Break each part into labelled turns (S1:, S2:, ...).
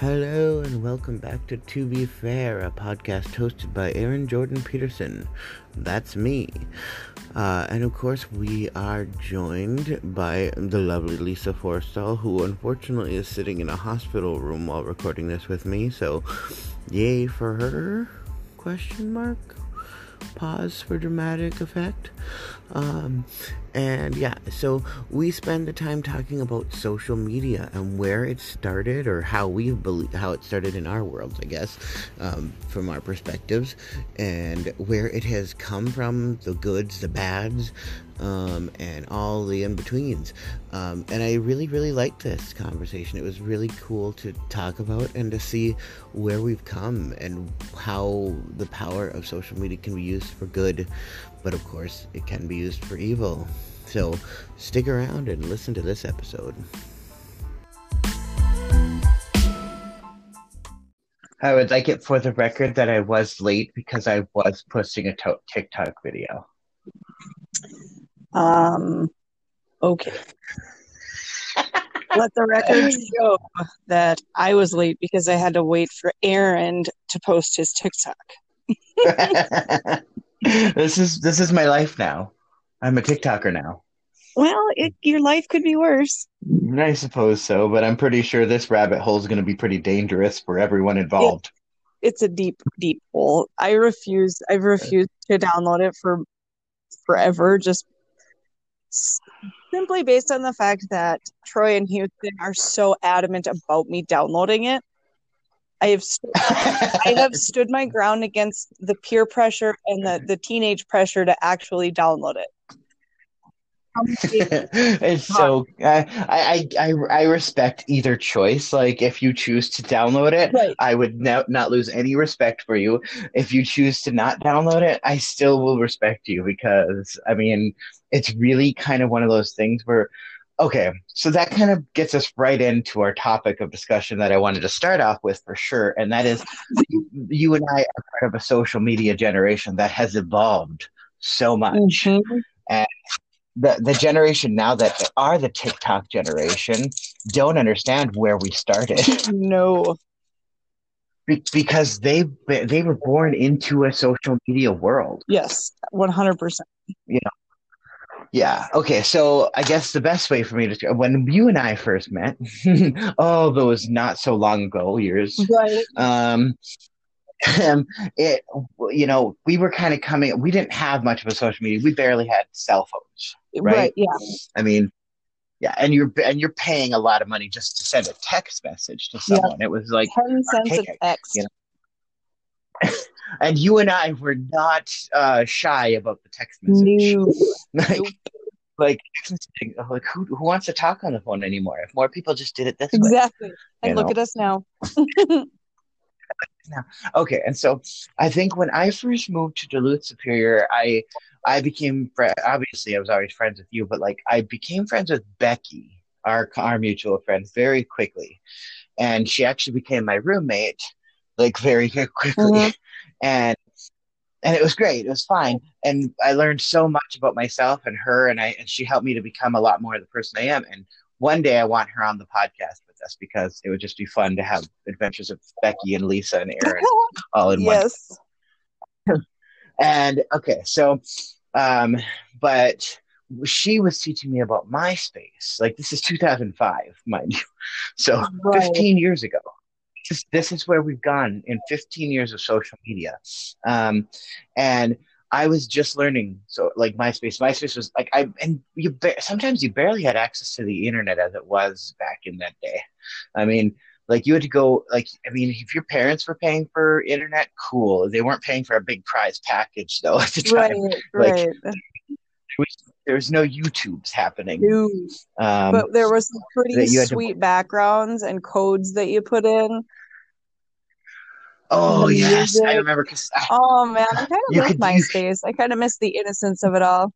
S1: Hello and welcome back to Be Fair, a podcast hosted by Aaron Jordan Peterson. That's me. And of course, we are joined by the lovely Lisa Forstall, who unfortunately is sitting in a hospital room while recording this with me. So, yay for her? Question mark? Pause for dramatic effect. And yeah, so we spend the time talking about social media and where it started, or how it started in our worlds, I guess, from our perspectives, and where it has come from, the goods, the bads, and all the in-betweens. And I really, really liked this conversation. It was really cool to talk about and to see where we've come and how the power of social media can be used for good, but of course it can be used for evil. So stick around and listen to this episode. I would like it for the record that I was late because I was posting a TikTok video.
S2: Okay. Let the record show that I was late because I had to wait for Aaron to post his TikTok.
S1: This is my life now. I'm a TikToker now.
S2: Well, your life could be worse.
S1: I suppose so, but I'm pretty sure this rabbit hole is going to be pretty dangerous for everyone involved.
S2: It's a deep, deep hole. I've refused to download it for forever, just simply based on the fact that Troy and Houston are so adamant about me downloading it. I have stood my ground against the peer pressure and the teenage pressure to actually download it.
S1: It's so I respect either choice. Like, if you choose to download it,
S2: right,
S1: I would not lose any respect for you. If you choose to not download it, I still will respect you, because I mean, it's really kind of one of those things where, okay, so that kind of gets us right into our topic of discussion that I wanted to start off with for sure, and that is you and I are part of a social media generation that has evolved so much.
S2: Mm-hmm.
S1: And the generation now that are the TikTok generation don't understand where we started.
S2: No.
S1: Because they were born into a social media world.
S2: Yes, 100%.
S1: You know. Yeah. Okay. So I guess the best way for me to, when you and I first met, oh, those not so long ago years,
S2: right?
S1: We were kind of coming. We didn't have much of a social media. We barely had cell phones, right?
S2: Yeah.
S1: I mean, yeah, and you're paying a lot of money just to send a text message to someone. Yeah. It was like
S2: 10 cents a text.
S1: You know? And you and I were not shy about the text message.
S2: No.
S1: Like who wants to talk on the phone anymore? If more people just did it this way.
S2: Exactly. And look at us now.
S1: Okay, and so I think when I first moved to Duluth Superior, I became obviously I was always friends with you, but like I became friends with Becky, our mutual friend, very quickly, and she actually became my roommate like very quickly, mm-hmm. and it was great. It was fine, and I learned so much about myself and her, and she helped me to become a lot more the person I am. And one day I want her on the podcast with us, because it would just be fun to have adventures of Becky and Lisa and Aaron all in one. And okay, so, but she was teaching me about MySpace. Like, this is 2005, mind you. So 15 years ago. This is where we've gone in 15 years of social media. And I was just learning. So like MySpace was like, sometimes you barely had access to the internet as it was back in that day. I mean, like you had to go, like, I mean, if your parents were paying for internet, cool. They weren't paying for a big prize package though at the time.
S2: Right.
S1: There was no YouTubes happening.
S2: But there was some pretty sweet backgrounds and codes that you put in.
S1: Oh, yes. I remember.
S2: Oh, man. I kind of miss MySpace. I kind of miss the innocence of it all.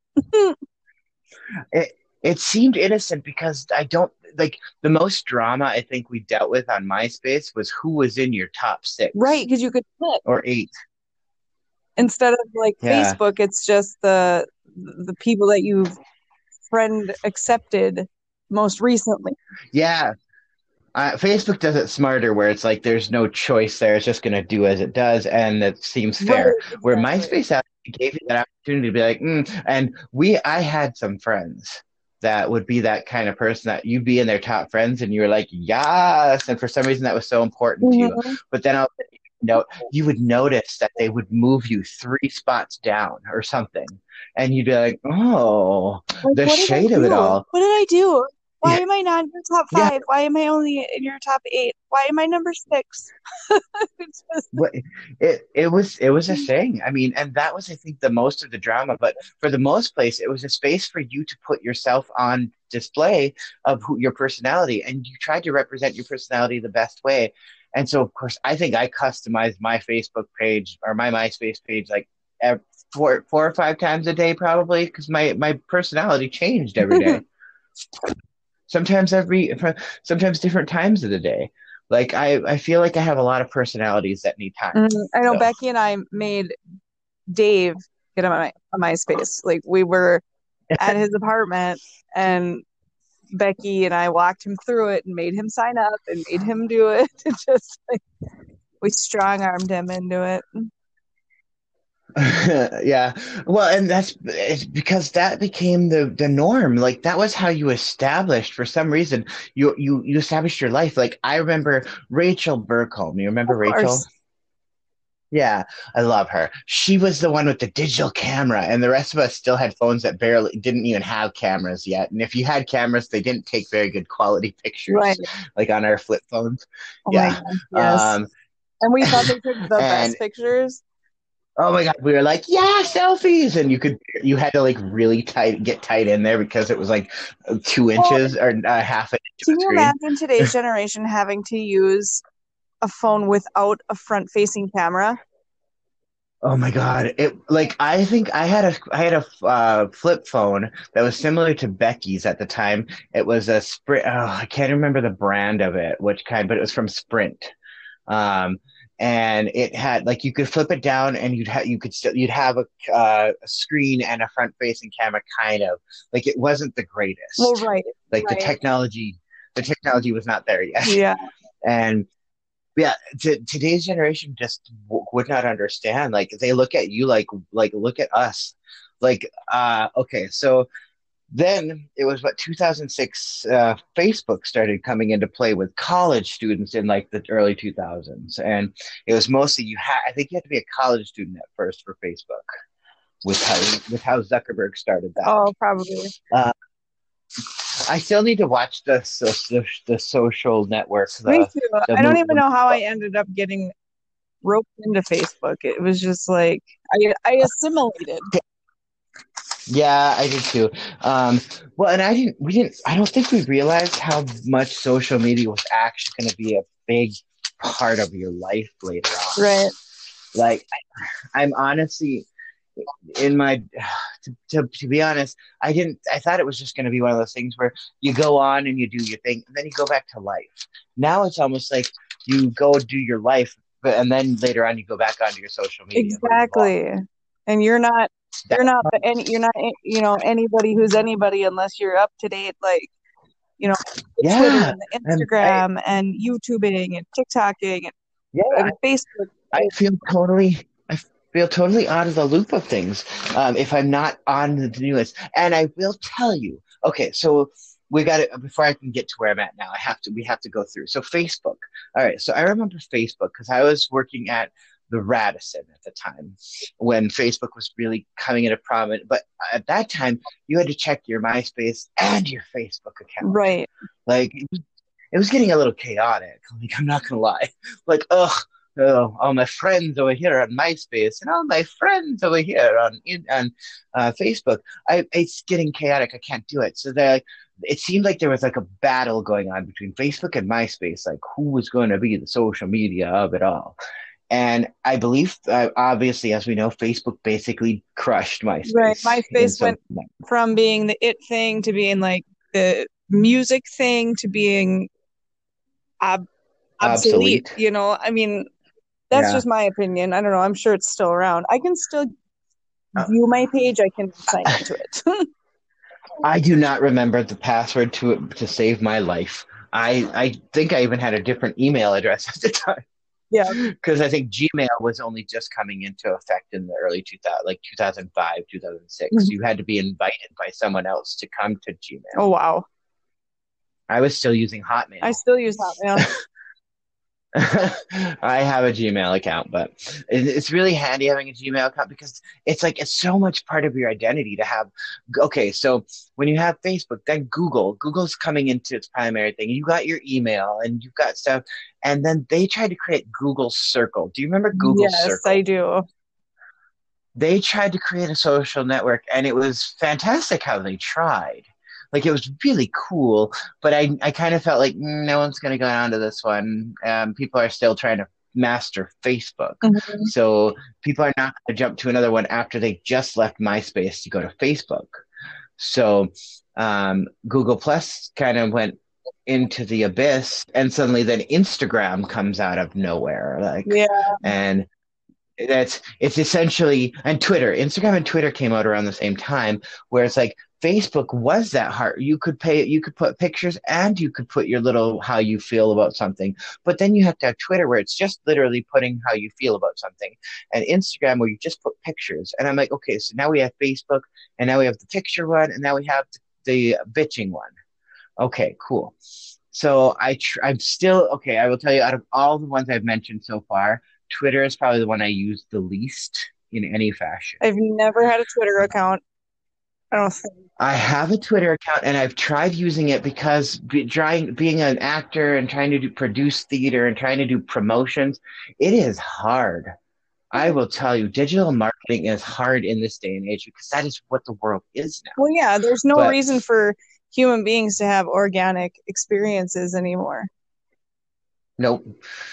S1: It seemed innocent because the most drama I think we dealt with on MySpace was who was in your top 6.
S2: Right, because you could click.
S1: Or 8.
S2: Instead of Facebook, it's just the people that you've friend accepted most recently.
S1: Yeah.
S3: Facebook does it smarter, where it's like there's no choice there. It's just going to do as it does, and it seems
S2: Right,
S3: fair. Where
S2: exactly.
S3: MySpace actually gave you that opportunity to be like, and I had some friends that would be that kind of person that you'd be in their top friends, and you were like, yes, and for some reason that was so important to you.
S2: Mhm.
S3: But then you would notice that they would move you 3 spots down or something, and you'd be like, oh,
S2: Like,
S3: the
S2: what did I
S3: shade of it
S2: do?
S3: all.
S2: What did I do? Why
S3: Yeah,
S2: am I not in your top
S3: yeah.
S2: five? Why am I only in your top eight? Why am I number six? It's just,
S3: What it was a thing. I mean, and that was, I think, the most of the drama. But for the most place, it was a space for you to put yourself on display of your personality, and you tried to represent your personality the best way. And so, of course, I think I customized my Facebook page or my MySpace page like four or five times a day, probably, because my personality changed every day. Sometimes sometimes different times of the day. Like I feel like I have a lot of personalities that need time.
S2: I know
S3: So
S2: Becky and I made Dave get on MySpace. Like we were at his apartment and Becky and I walked him through it and made him sign up and made him do it. It just like we strong armed him into it.
S3: yeah. Well, and it's because that became the norm. Like that was how you established, for some reason, you established your life. Like I remember Rachel Burkholm. You
S2: Of
S3: remember Rachel?
S2: course.
S3: Yeah, I love her. She was the one with the digital camera, and the rest of us still had phones that barely didn't even have cameras yet. And if you had cameras, they didn't take very good quality
S2: Right.
S3: pictures, like on our flip phones.
S2: Oh my
S3: Yeah.
S2: gosh, yes.
S3: Um,
S2: And we thought they took the
S3: and
S2: best pictures.
S3: oh my God, we were like, yeah, selfies. And you had to like really get tight in there because it was like 2 inches or half an inch of
S2: Can
S3: a
S2: you
S3: screen.
S2: imagine today's generation having to use a phone without a front facing camera?
S3: Oh my God. I think I had a flip phone that was similar to Becky's at the time. It was a Sprint. Oh, I can't remember the brand of it, which kind, but it was from Sprint. Um, and it had like you could flip it down and you'd have a screen and a front facing camera, kind of like it wasn't the
S2: Well,
S3: greatest.
S2: right,
S3: Like
S2: right.
S3: the technology was not there yet.
S2: Yeah.
S3: And yeah, today's generation just would not understand. Like they look at you like look at us. Like okay, so then it was what 2006 Facebook started coming into play with college students in like the early 2000s, and it was mostly I think you had to be a college student at first for Facebook with how Zuckerberg started that.
S2: Oh, probably.
S3: Uh, I still need to watch the social network,
S2: Me
S3: the
S2: too.
S3: the
S2: I don't
S3: move.
S2: even know how I ended up getting roped into Facebook. It was just like I assimilated.
S3: Yeah, I did too. Well, and I don't think we realized how much social media was actually going to be a big part of your life later on.
S2: Right.
S3: Like, I'm honestly in my, to be honest, I thought it was just going to be one of those things where you go on and you do your thing and then you go back to life. Now it's almost like you go do your life, and then later on you go back onto your social media.
S2: Exactly. And you're not
S3: That,
S2: anybody who's anybody unless you're up to date, like, the Twitter
S3: yeah.
S2: and the
S3: And
S2: Instagram and YouTubing and TikToking
S3: yeah,
S2: and Facebook.
S3: I I feel totally out of the loop of things if I'm not on the newest. And I will tell you. Okay, so we got it. Before I can get to where I'm at now, we have to go through. So Facebook. All right. So I remember Facebook because I was working at the Radisson at the time when Facebook was really coming into prominence. But at that time, you had to check your MySpace and your Facebook account.
S2: Right.
S3: Like it was getting a little chaotic. Like I'm not gonna lie. Like all my friends over here on MySpace and all my friends over here on Facebook. It's getting chaotic. I can't do it. So it seemed like there was like a battle going on between Facebook and MySpace, like who was going to be the social media of it all. And I believe, obviously, as we know, Facebook basically crushed MySpace.
S2: Right. MySpace went from being the it thing to being like the music thing to being obsolete. I mean, that's just my opinion. I don't know. I'm sure it's still around. I can still view my page. I can sign into it.
S3: I do not remember the password to save my life. I think I even had a different email address at the time
S2: Yeah.
S3: because I think Gmail was only just coming into effect in the early 2000, like 2005, 2006.
S2: Mhm.
S3: You had to be invited by someone else to come to
S2: Oh,
S3: Gmail.
S2: wow.
S3: I was still using
S2: I
S3: Hotmail.
S2: still use Hotmail.
S3: I have a Gmail account, but it's really handy having a Gmail account because it's like it's so much part of your identity to have. Okay, so when you have Facebook, then Google's coming into its primary thing. You got your email and you've got stuff, and then they tried to create Google Circle. Do you remember Google
S2: Yes, I
S3: Circle?
S2: do.
S3: They tried to create a social network, and it was fantastic how they tried. Like it was really cool, but I kind of felt like no one's going to go on to this one. People are still trying to master Facebook,
S2: Mhm.
S3: so people are not going to jump to another one after they just left MySpace to go to Facebook. So Google Plus kind of went into the abyss, and suddenly then Instagram comes out of nowhere, like,
S2: Yeah.
S3: and it's essentially, and Twitter, Instagram and Twitter came out around the same time, where it's like Facebook was that hard. You could put pictures and you could put your little how you feel about something, but then you have to have Twitter where it's just literally putting how you feel about something, and Instagram where you just put pictures. And I'm like, okay, so now we have Facebook, and now we have the picture one, and now we have the bitching one. Okay, cool. So I'm still okay. I will tell you, out of all the ones I've mentioned so far, Twitter is probably the one I use the least in any fashion.
S2: I've never had a Twitter account. I don't think.
S3: I have a Twitter account and I've tried using it because being an actor and trying to produce theater and trying to do promotions, it is hard. I will tell you, digital marketing is hard in this day and age because that is what the world is now.
S2: Well, yeah, there's no
S3: But
S2: reason for human beings to have organic experiences anymore.
S3: nope.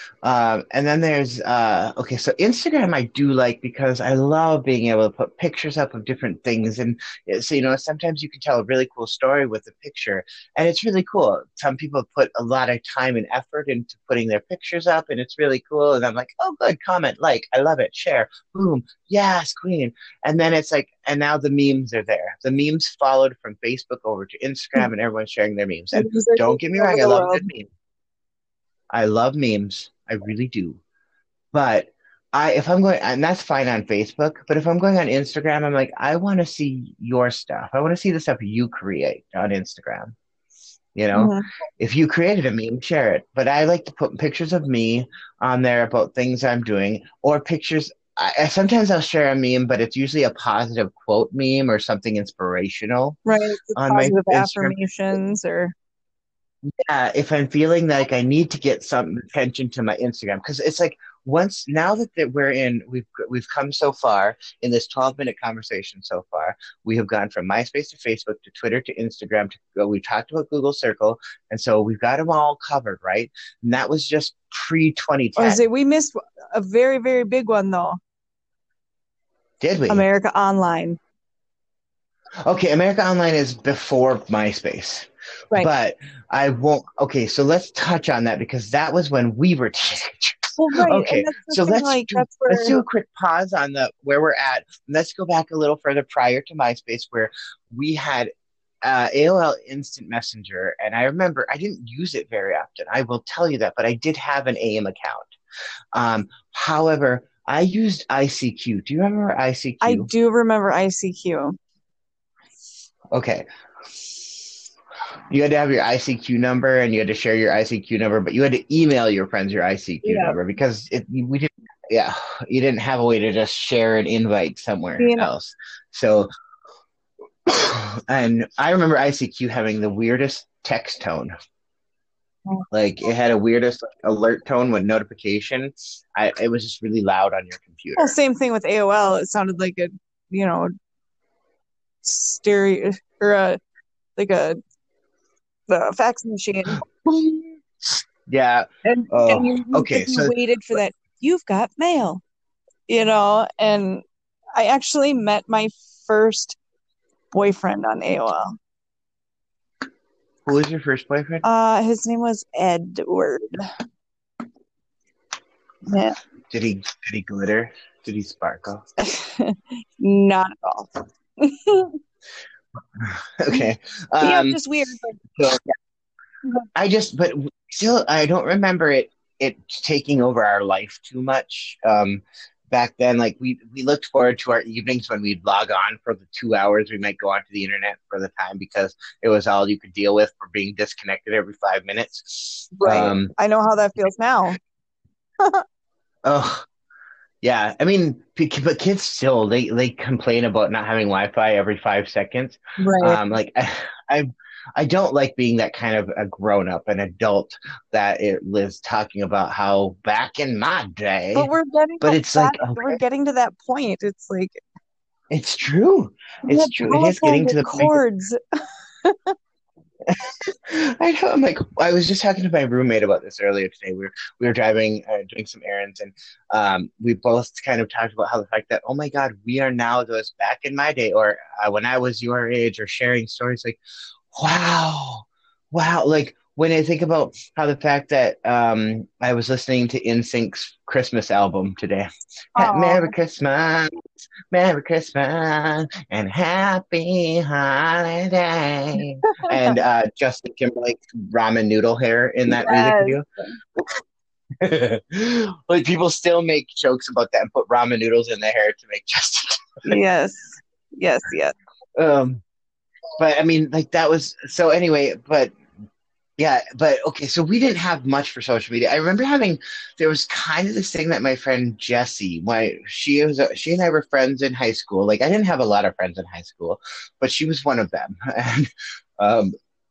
S3: And then there's okay, so Instagram I do like because I love being able to put pictures up of different things, and so sometimes you can tell a really cool story with a picture, and it's really cool. Some people put a lot of time and effort into putting their pictures up, and it's really cool. And I'm like, oh, good, comment, like, I love it, share, boom, yes, queen. And then it's like, and now the memes are there. The memes followed from Facebook over to Instagram, and everyone's sharing their memes. And
S2: Memes are
S3: don't get
S2: taking
S3: me
S2: over
S3: wrong, I
S2: the
S3: love a
S2: world.
S3: good meme. I love memes. I really do. But if I'm going, and that's fine on Facebook, but if I'm going on Instagram, I'm like, I want to see your stuff. I want to see the stuff you create on Instagram.
S2: Mhm.
S3: If you created a meme, share it. But I like to put pictures of me on there about things I'm doing or pictures. Sometimes I'll share a meme, but it's usually a positive quote meme or something inspirational
S2: Right, just
S3: on my
S2: positive
S3: Instagram.
S2: affirmations or
S3: If I'm feeling like I need to get some attention to my Instagram, because it's like once now that we've come so far in this 12-minute conversation so far, we have gone from MySpace to Facebook to Twitter to Instagram to we talked about Google Circle, and so we've got them all covered, right? And that was just pre
S2: I
S3: 2010,
S2: say we missed a very, very big one though.
S3: did we?
S2: America Online.
S3: Okay, America Online is before MySpace.
S2: Right.
S3: But I won't. Okay, so let's touch on that because that was when we were teenagers.
S2: Well, right, and
S3: Okay,
S2: that's the
S3: so
S2: thing, like that's
S3: let's
S2: where
S3: do a quick pause on the where we're at. Let's go back a little further prior to MySpace, where we had AOL Instant Messenger, and I remember I didn't use it very often. I will tell you that, but I did have an AIM account. However, I used ICQ. Do you remember ICQ?
S2: I do remember ICQ.
S3: Okay. You had to have your ICQ number and you had to share your ICQ number, but you had to email your friends your ICQ number because we didn't, yeah, you didn't have a way to just share an invite somewhere else. So, and I remember ICQ having the weirdest text tone. Like it had a weirdest alert tone with notifications. It was just really loud on your computer.
S2: Well, same thing with AOL. It sounded like a, stereo or the fax machine.
S3: Yeah.
S2: And you waited for that. You've got mail, and I actually met my first boyfriend on AOL.
S3: Who was your first boyfriend?
S2: His name was Edward. Yeah.
S3: Did he glitter? Did he sparkle?
S2: Not at all.
S3: Okay.
S2: Just weird.
S3: So, but still, I don't remember it taking over our life too much. Back then, like we looked forward to our evenings when we'd log on for the 2 hours we might go onto the internet for the time because it was all you could deal with for being disconnected every 5 minutes.
S2: Right. I know how that feels now.
S3: Oh, yeah. I mean, but kids still they complain about not having Wi-Fi every 5 seconds.
S2: Right.
S3: Like I I don't like being that kind of a grown up, an adult that it lives talking about how back in my day.
S2: But
S3: But it's like,
S2: we're
S3: okay,
S2: getting to that point. It's like
S3: it's true.
S2: we
S3: It's
S2: have
S3: true. It is getting to
S2: telephone
S3: the point.
S2: cords.
S3: I know. I'm like, I was just talking to my roommate about this earlier today. We were driving, doing some errands, and we both kind of talked about how the fact that, oh my God, we are now those back in my day, or when I was your age, or sharing stories like, wow, wow. Like when I think about how the fact that I was listening to NSYNC's Christmas album today. Merry
S2: Oh,
S3: Christmas, Merry Christmas, and Happy Holiday. And Justin Timberlake's ramen noodle hair in that music
S2: yes,
S3: video. Like people still make jokes about that and put ramen noodles in their hair to make Justin.
S2: yes, yes, yes.
S3: Um, but I mean, like that was so anyway. But yeah, but okay, so we didn't have much for social media. I remember having there was kind of this thing that my friend Jessie, she and I were friends in high school. Like I didn't have a lot of friends in high school, but she was one of them. And um,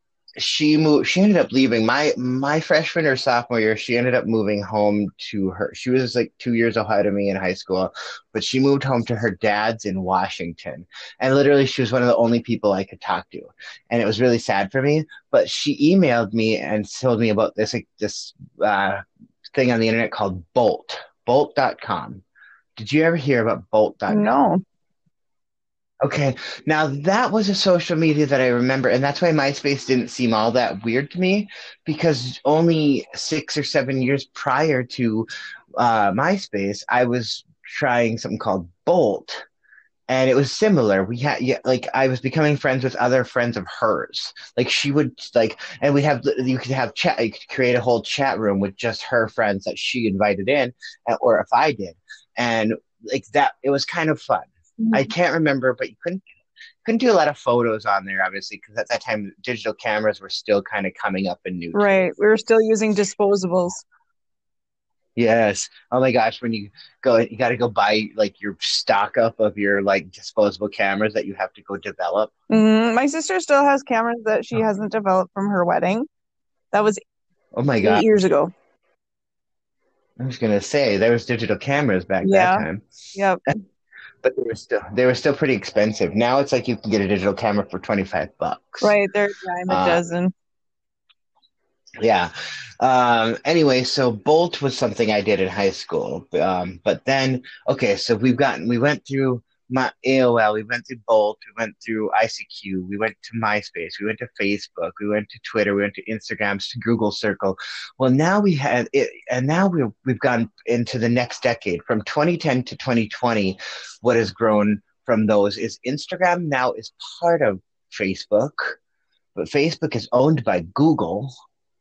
S3: she ended up leaving my freshman or sophomore year. She ended up moving home to her. She was like 2 years ahead of me in high school, but she moved home to her dad's in Washington. And literally she was one of the only people I could talk to. And it was really sad for me. But she emailed me and told me about this thing on the internet called Bolt.com. Did you ever hear about Bolt.com?
S2: No,
S3: Okay, now that was a social media that I remember, and that's why MySpace didn't seem all that weird to me, because only 6 or 7 years prior to MySpace, I was trying something called Bolt, and it was similar. We had, yeah, like I was becoming friends with other friends of hers. Like she would like, and you could have chat, you could create a whole chat room with just her friends that she invited in, or if I did, and like that, it was kind of fun. I can't remember, but you couldn't do a lot of photos on there, obviously, because at that time digital cameras were still kind of coming up and new too.
S2: right. We were still using disposables.
S3: Yes. Oh my gosh, when you go, you got to go buy like your stock up of your like disposable cameras that you have to go develop.
S2: My sister still has cameras that she hasn't developed from her wedding. That was
S3: Oh my God.
S2: 8 years ago.
S3: I was gonna say there was digital cameras back that
S2: Yeah.
S3: time,
S2: Yep.
S3: but they were still pretty expensive. Now it's like you can get a digital camera for $25.
S2: Right. They're a dime a
S3: Uh,
S2: dozen.
S3: Yeah. Anyway, so Bolt was something I did in high school. But then, okay, so we went through my AOL, we went through Bolt, we went through ICQ, we went to MySpace, we went to Facebook, we went to Twitter, we went to Instagram, to Google Circle. Well, now we had it, and now we've gone into the next decade from 2010 to 2020. What has grown from those is Instagram now is part of Facebook, but Facebook is owned by Google.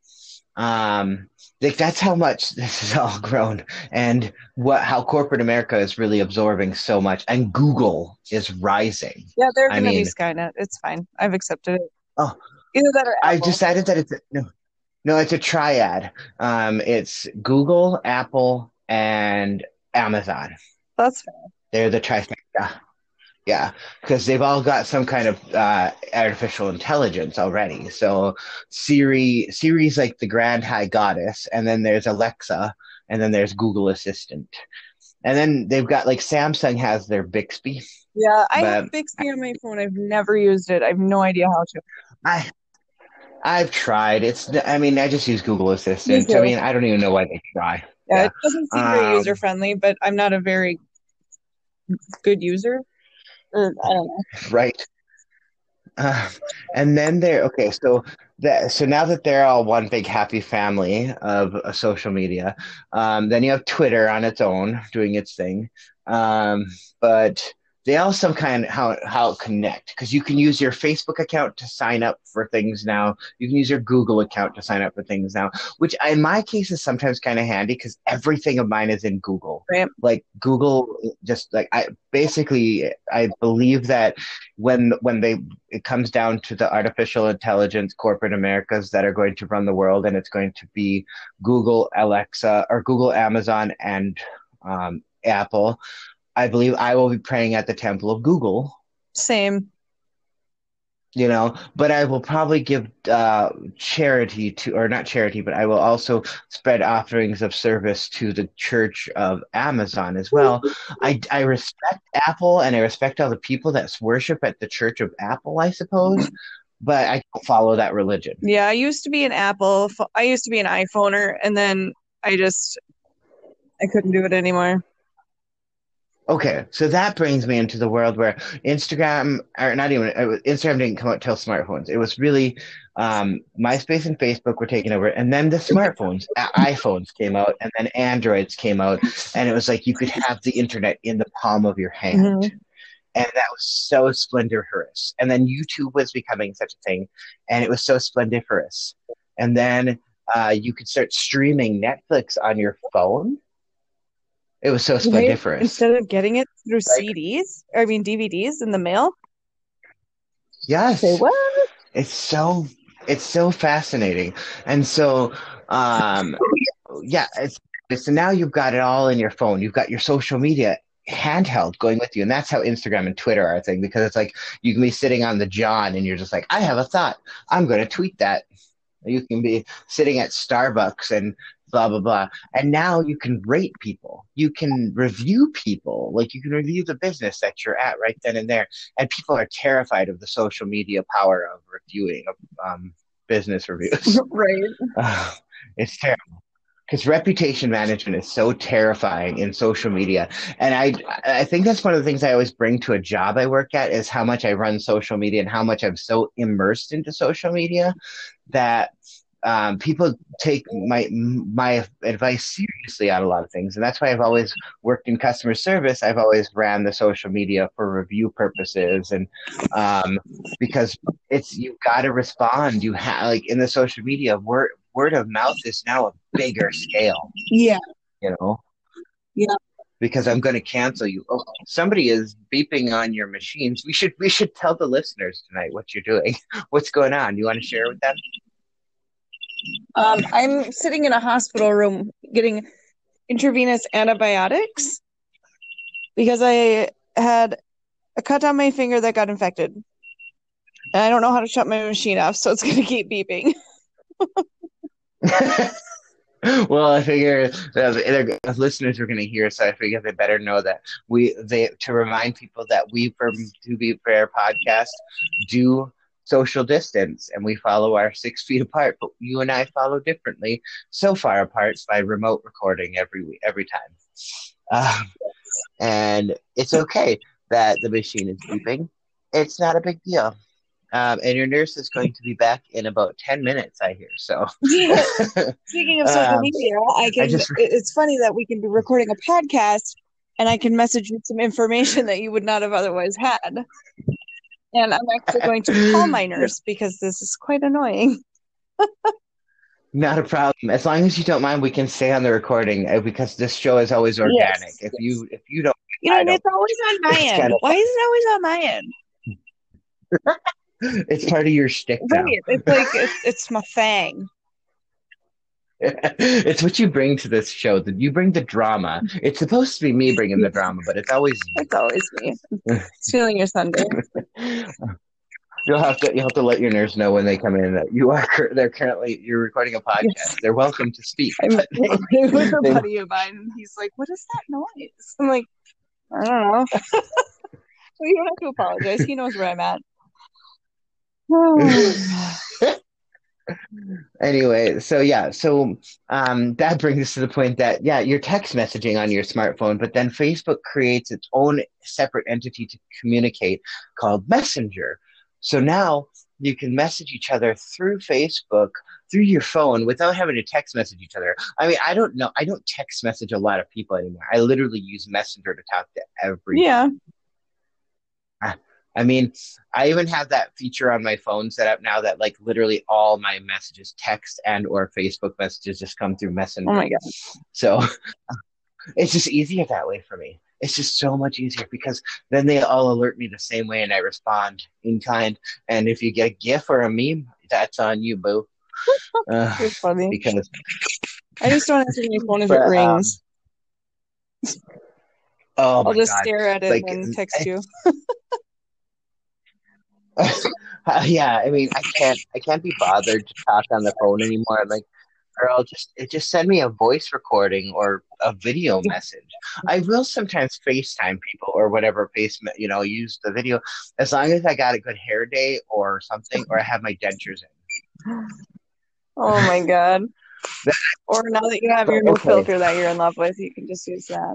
S3: Like that's how much this has all grown, and how corporate America is really absorbing so much, and Google is rising.
S2: Yeah, they're
S3: I
S2: going to be
S3: mean,
S2: Skynet. It's fine. I've accepted it.
S3: oh,
S2: Either that or
S3: I've
S2: Apple.
S3: decided that no, it's a triad. It's Google, Apple, and Amazon.
S2: That's fair.
S3: They're the trifecta. Yeah, because they've all got some kind of artificial intelligence already. So Siri's like the grand high goddess, and then there's Alexa, and then there's Google Assistant. And then they've got like Samsung has their Bixby,
S2: Yeah, I have
S3: but
S2: Bixby on my phone. I've never used it. I have no idea how to.
S3: I I've tried. I mean, I just use Google
S2: Me
S3: Assistant. I
S2: too.
S3: mean, I don't even know why they try.
S2: Yeah,
S3: Yeah.
S2: it doesn't seem very user
S3: Um,
S2: friendly, but I'm not a very good user. Or I don't know.
S3: right. Uh, and then okay, so now that they're all one big happy family of social media, then you have Twitter on its own doing its thing. Um, but they all some kind of how connect, because you can use your Facebook account to sign up for things now. You can use your Google account to sign up for things now, which in my case is sometimes kind of handy because everything of mine is in Google.
S2: Right.
S3: Like Google, just like I believe that when it comes down to the artificial intelligence corporate Americas that are going to run the world, and it's going to be Google, Alexa, or Google, Amazon, and Apple. I believe I will be praying at the temple of Google,
S2: Same.
S3: but I will probably give charity to, or not charity, but I will also spread offerings of service to the Church of Amazon as well. I respect Apple, and I respect all the people that worship at the Church of Apple, I suppose, but I don't follow that religion.
S2: Yeah, I used to be an iPhoner, and then I couldn't do it anymore.
S3: Okay, so that brings me into the world where Instagram, or not even, Instagram didn't come out till smartphones. It was really MySpace and Facebook were taking over, and then the smartphones, iPhones came out, and then Androids came out, and it was like you could have the internet in the palm of your hand.
S2: Mm-hmm.
S3: And that was so splendiferous. And then YouTube was becoming such a thing, and it was so splendiferous. And then you could start streaming Netflix on your phone. It was so splendiferous.
S2: Instead of getting it through DVDs in the mail.
S3: Yes.
S2: Say what?
S3: It's so fascinating. And so yeah, so now you've got it all in your phone. You've got your social media handheld going with you, and that's how Instagram and Twitter are a thing, because it's like you can be sitting on the John and you're just like, I have a thought, I'm going to tweet that. You can be sitting at Starbucks and blah blah blah, and now you can rate people, you can review people, like you can review the business that you're at right then and there. And people are terrified of the social media power of reviewing business reviews.
S2: Right.
S3: It's terrible, because reputation management is so terrifying in social media. And I think that's one of the things I always bring to a job I work at, is how much I run social media and how much I'm so immersed into social media that people take my advice seriously on a lot of things. And that's why I've always worked in customer service. I've always ran the social media for review purposes, and because you've got to respond. You have, like, in the social media, word of mouth is now a bigger scale.
S2: Yeah.
S3: Yeah. Because I'm going to cancel you. Oh, somebody is beeping on your machines. We should tell the listeners tonight what you're doing. What's going on? You want to share with them?
S2: I'm sitting in a hospital room getting intravenous antibiotics because I had a cut on my finger that got infected. And I don't know how to shut my machine off, so it's going to keep beeping.
S3: Well, I figure the listeners are going to hear, so I figure they better know that to remind people that we, from To Be Fair podcast, do social distance, and we follow our 6 feet apart, but you and I follow differently, so far apart, by remote recording every time. And it's okay that the machine is beeping. It's not a big deal. And your nurse is going to be back in about 10 minutes, I hear. So,
S2: yeah. Speaking of social media, it's funny that we can be recording a podcast and I can message you some information that you would not have otherwise had. And I'm actually going to call my nurse because this is quite annoying.
S3: Not a problem. As long as you don't mind, we can stay on the recording, because this show is always organic.
S2: Yes.
S3: If you don't,
S2: it's always on my end. Why is it always on my
S3: end? It's part of your shtick now.
S2: Right. It's like it's my thing.
S3: It's what you bring to this show. That you bring the drama. It's supposed to be me bringing the drama, but it's always you.
S2: It's always me. Stealing your Sunday.
S3: You'll have to let your nurse know when they come in that you're recording a podcast. They're welcome to speak.
S2: I'm with a buddy of mine, and he's like, "What is that noise?" I'm like, "I don't know." So you don't have to apologize. He knows where I'm at.
S3: Anyway, so that brings us to the point that you're text messaging on your smartphone, but then Facebook creates its own separate entity to communicate called Messenger. So now you can message each other through Facebook, through your phone, without having to text message each other. I mean, I don't text message a lot of people anymore. I literally use Messenger to talk to everyone.
S2: Yeah.
S3: I mean, I even have that feature on my phone set up now that like literally all my messages, text and or Facebook messages just come through
S2: Oh
S3: Messenger.
S2: my god.
S3: So it's just easier that way for me. It's just so much easier because then they all alert me the same way and I respond in kind. And if you get a GIF or a meme, that's on you, boo.
S2: You're funny.
S3: Because,
S2: I just don't answer my phone if it
S3: but,
S2: rings.
S3: oh
S2: I'll
S3: my
S2: just
S3: God.
S2: stare at it
S3: Like,
S2: and then text you.
S3: yeah, I mean, I can't be bothered to talk on the phone anymore. I'm like, or just send me a voice recording or a video message. I will sometimes FaceTime people or whatever use the video as long as I got a good hair day or something, or I have my dentures in.
S2: Oh my god. Or now that you have your new
S3: Okay,
S2: filter that you're in love with, you can just use that.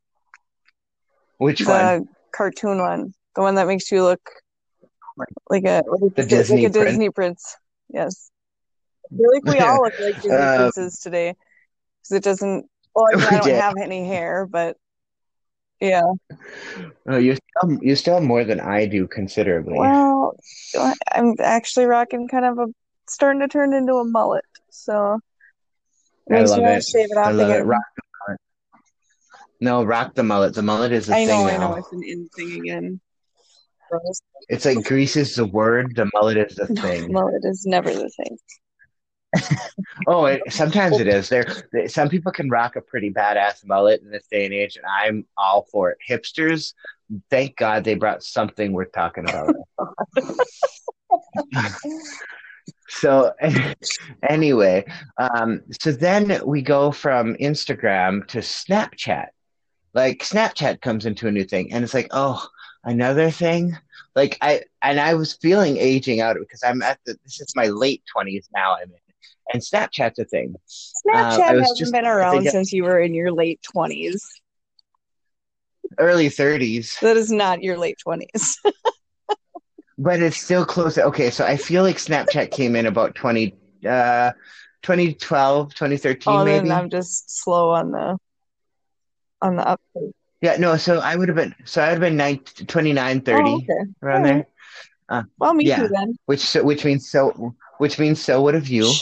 S3: which one?
S2: The cartoon one. The one that makes you look like a
S3: The Disney print.
S2: Disney prince. Yes. I feel like we all look like Disney princes today. Because it doesn't I
S3: We
S2: don't
S3: did.
S2: have any hair, but yeah.
S3: Oh, you still have more than I do considerably.
S2: Well, I'm actually rocking kind of starting to turn into a mullet. So it
S3: I
S2: makes me
S3: love
S2: want
S3: it.
S2: to shave it
S3: I
S2: off
S3: love it.
S2: again.
S3: Rock the mullet. No, rock the mullet. The mullet is a
S2: I
S3: thing
S2: know,
S3: now.
S2: it's an in thing again.
S3: It's like Grease is the word, the mullet is the
S2: No,
S3: thing.
S2: mullet is never the thing.
S3: Oh, sometimes it is. Some people can rock a pretty badass mullet in this day and age, and I'm all for it. Hipsters, thank God they brought something worth talking about. So anyway, so then we go from Instagram to Snapchat. Like Snapchat comes into a new thing, and it's like, oh, another thing. Like I was feeling aging out because this is my late 20s now. I'm in, and Snapchat's a thing.
S2: Snapchat
S3: I was
S2: hasn't
S3: just
S2: been
S3: I think
S2: around since you were in your late 20s.
S3: early 30s,
S2: That is not your late 20s.
S3: but it's still close. Okay, so I feel like Snapchat came in about 2012, 2013,
S2: Oh,
S3: maybe.
S2: then I'm just slow on the uptake.
S3: Yeah, no, so I would have been 29, 30,
S2: Oh, okay.
S3: around
S2: All right.
S3: there.
S2: Well, me too
S3: Yeah,
S2: then.
S3: which means so would have you.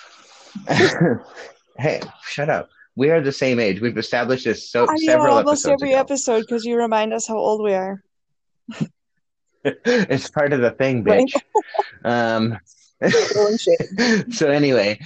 S3: Hey, shut up. We are the same age. We've established this several
S2: Almost
S3: episodes
S2: every
S3: ago.
S2: episode because you remind us how old we are.
S3: It's part of the thing,
S2: Right?
S3: bitch. Um,
S2: Throwing shade.
S3: so anyway,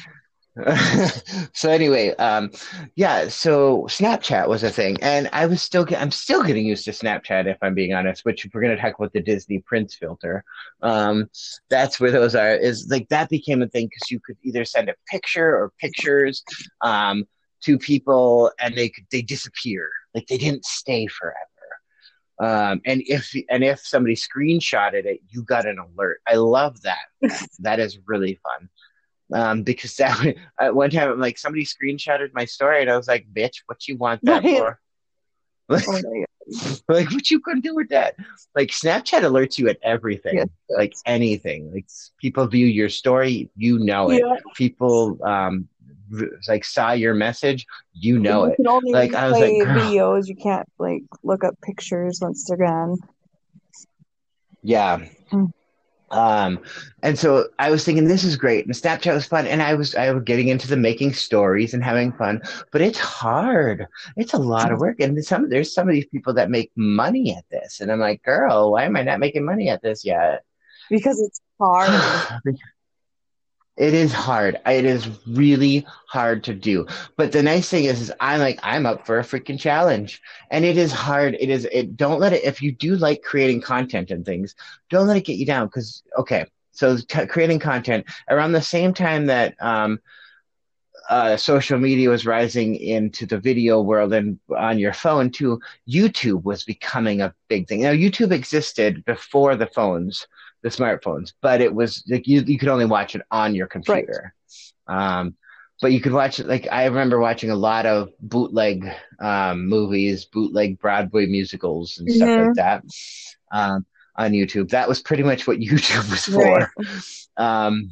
S3: yeah. So Snapchat was a thing, and I'm still getting used to Snapchat if I'm being honest. Which if we're gonna talk about the Disney Prince filter, that's where those are. Is like that became a thing because you could either send a picture or pictures, to people, and they disappear. Like they didn't stay forever. And if somebody screenshotted it, you got an alert. I love that. That is really fun. Because one time I'm like somebody screenshotted my story and I was like, "Bitch, what you want that
S2: Right.
S3: for?" Like,
S2: Oh my God.
S3: like what you gonna do with that? Like Snapchat alerts you at everything,
S2: Yes.
S3: like anything. Like people view your story, you know it.
S2: Yeah.
S3: People like saw your message, you know
S2: You
S3: it.
S2: can only
S3: Like I was like,
S2: replay
S3: girl,
S2: videos. You can't like look up pictures once they're gone.
S3: yeah.
S2: Mm.
S3: And so I was thinking this is great, and Snapchat was fun, and I was getting into the making stories and having fun, but it's hard. It's a lot of work, and there's some of these people that make money at this, and I'm like, girl, why am I not making money at this yet?
S2: Because it's hard.
S3: It is hard. It is really hard to do. But the nice thing is I'm up for a freaking challenge. And it is hard. Don't let it, if you do like creating content and things, don't let it get you down. Cause, okay. So creating content around the same time that, social media was rising into the video world and on your phone too, YouTube was becoming a big thing. Now, YouTube existed before the smartphones, but it was like you could only watch it on your computer. Right. But you could watch it. Like I remember watching a lot of bootleg movies, bootleg Broadway musicals and stuff like that on YouTube. That was pretty much what YouTube was for. Right.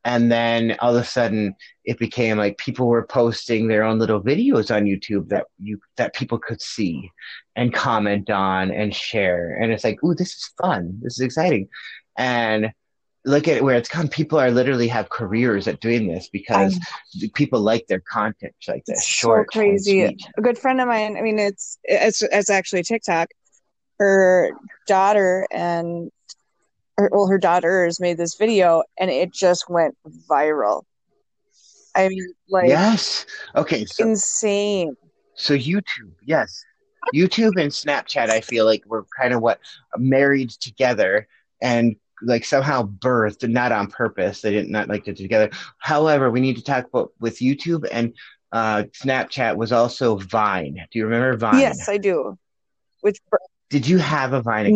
S3: And then all of a sudden it became like people were posting their own little videos on YouTube that people could see and comment on and share. And it's like, ooh, this is fun. This is exciting. And look at where it's come. People are literally have careers at doing this
S2: I
S3: because people like their content like this,
S2: It's so
S3: short and
S2: crazy.
S3: sweet.
S2: A good friend of mine, I mean, it's actually TikTok. Her daughter and her daughters made this video, and it just went viral. I mean, like
S3: Yes. Okay.
S2: insane.
S3: So YouTube, yes. YouTube and Snapchat, I feel like we're kind of what married together and like somehow birthed, not on purpose. They didn't not like to together. However, we need to talk about with YouTube and Snapchat was also Vine. Do you remember Vine?
S2: Yes, I do. Which
S3: Did you have a Vine account?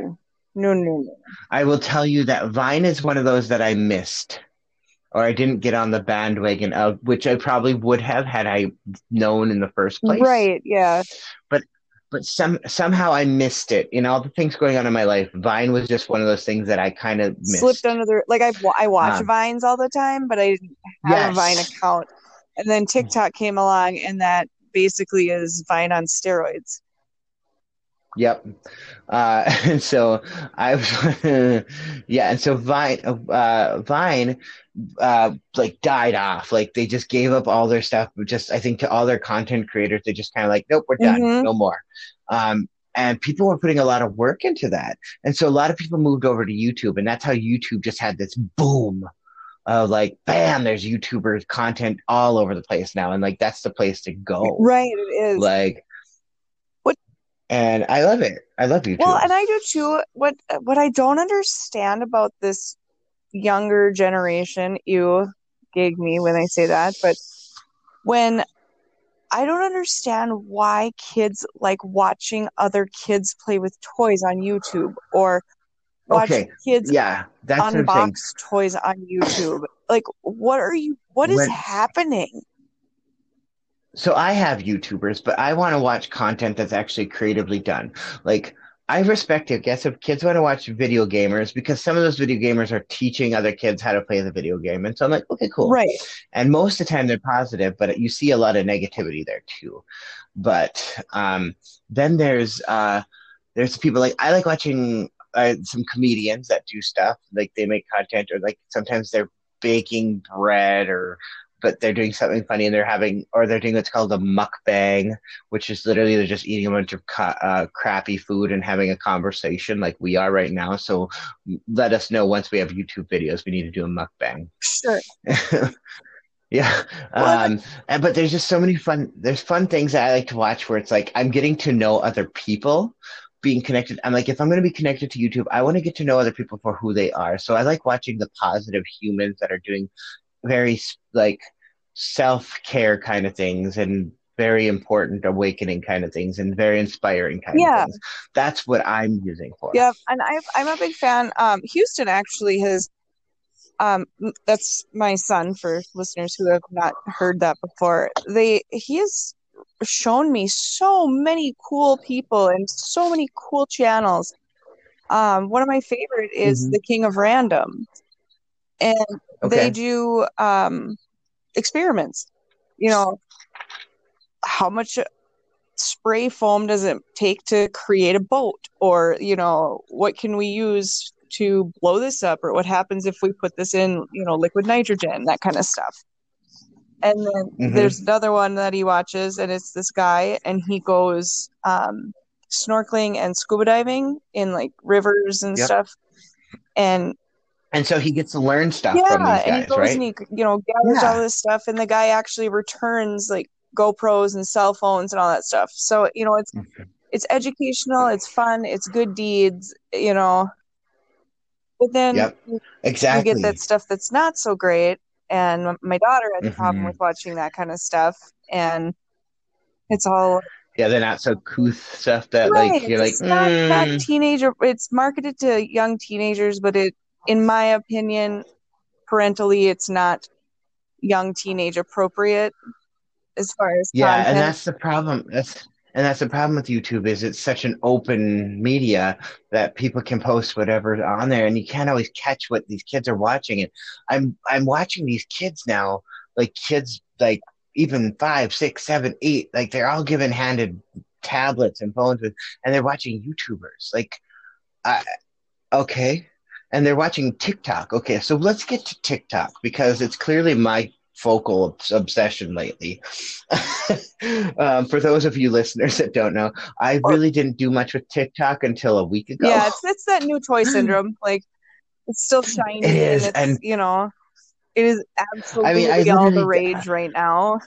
S2: No.
S3: I will tell you that Vine is one of those that I missed or I didn't get on the bandwagon of, which I probably would have had I known in the first place.
S2: Right, yeah.
S3: But somehow I missed it. In all the things going on in my life, Vine was just one of those things that I kind of missed.
S2: Slipped under the like I watch Vines all the time, but I didn't have a Vine account. And then TikTok came along, and that basically is Vine on steroids.
S3: Yep. And so I was, yeah. And so Vine, like died off. Like they just gave up all their stuff. Just I think to all their content creators, they just kind of like, nope, we're done, no more. And people were putting a lot of work into that. And so a lot of people moved over to YouTube, and that's how YouTube just had this boom of like, bam, there's YouTubers content all over the place now, and like that's the place to go.
S2: Right, it is.
S3: Like. And I love it. I love YouTube.
S2: Well, and I do too. What I don't understand about this younger generation, you gig me when I say that, but when I don't understand why kids like watching other kids play with toys on YouTube or watching kids unbox toys on YouTube. Like, what is happening?
S3: So I have YouTubers, but I want to watch content that's actually creatively done. Like I respect it. I guess if kids want to watch video gamers, because some of those video gamers are teaching other kids how to play the video game. And so I'm like, okay, cool.
S2: Right.
S3: And most of the time they're positive, but you see a lot of negativity there too. But then there's people like I like watching some comedians that do stuff like they make content or like sometimes they're baking bread but they're doing something funny and they're doing what's called a mukbang, which is literally they're just eating a bunch of crappy food and having a conversation like we are right now. So let us know once we have YouTube videos, we need to do a mukbang.
S2: Sure.
S3: Yeah. But there's just so many fun things that I like to watch where it's like, I'm getting to know other people being connected. I'm like, if I'm going to be connected to YouTube, I want to get to know other people for who they are. So I like watching the positive humans that are doing very like self-care kind of things and very important awakening kind of things and very inspiring kind of things. That's what I'm using for.
S2: Yeah, and I'm a big fan. Houston actually has that's my son for listeners who have not heard that before. He has shown me so many cool people and so many cool channels. One of my favorite is The King of Random. And they do experiments. You know, how much spray foam does it take to create a boat? Or, you know, what can we use to blow this up? Or what happens if we put this in, you know, liquid nitrogen, that kind of stuff. And then there's another one that he watches, and it's this guy, and he goes snorkeling and scuba diving in like rivers and stuff.
S3: And so he gets to learn stuff from these guys,
S2: and he goes
S3: right?
S2: And he, you know, gathers all this stuff, and the guy actually returns like GoPros and cell phones and all that stuff. So, you know, it's educational, it's fun, it's good deeds, you know. But then you get that stuff that's not so great, and my daughter has a problem with watching that kind of stuff, and it's all
S3: they're not so couth stuff that like you're
S2: it's
S3: like
S2: not teenager. It's marketed to young teenagers, but in my opinion, parentally, it's not young teenage appropriate as far as content.
S3: And that's the problem. And that's the problem with YouTube is it's such an open media that people can post whatever on there and you can't always catch what these kids are watching. And I'm watching these kids now, like kids like even 5, 6, 7, 8, like they're all given handed tablets and phones with, and they're watching YouTubers. Like, I, okay. And they're watching TikTok. Okay, so let's get to TikTok because it's clearly my focal obsession lately. For those of you listeners that don't know, I really didn't do much with TikTok until a week ago.
S2: Yeah, it's that new toy syndrome. Like, it's still shiny.
S3: It is,
S2: and
S3: and
S2: it's, it is absolutely all the rage right now.